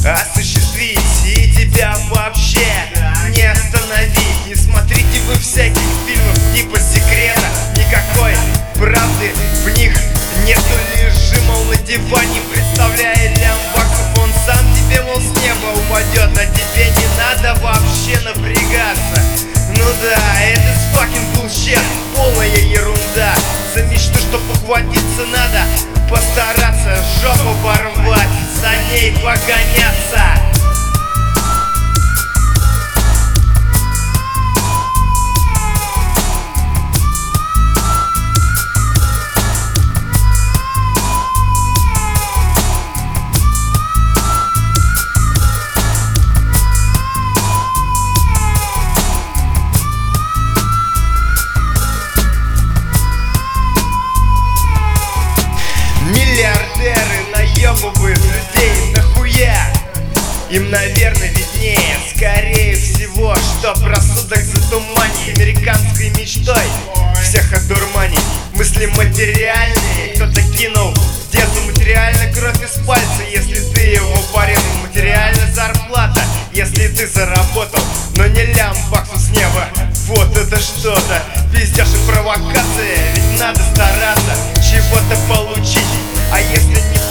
осуществить, и тебя вообще не остановить. Не смотрите вы всяких фильмов типа «Секрета», никакой правды в них нету. Лежи, мол, на диване, представляя лямбаксов, он сам тебе, мол, с неба упадет, а тебе не надо вообще напрягаться. Ну да, это fucking bullshit, полная ерунда. За мечту, чтоб ухватиться, надо постараться, жопу порвать, за ней погоняться. Миллиардеры наебывают людей нахуя? Им, наверное, виднее. Скорее всего, что рассудок затуманит американской мечтой, всех одурманит. Мысли материальные кто-то кинул в детстве, материально кровь из пальца, если ты его порезал. Материально зарплата, если ты заработал, но не лямбаксу с неба. Вот это что-то, пиздеж и провокация. Ведь надо стараться чего-то получить, а если не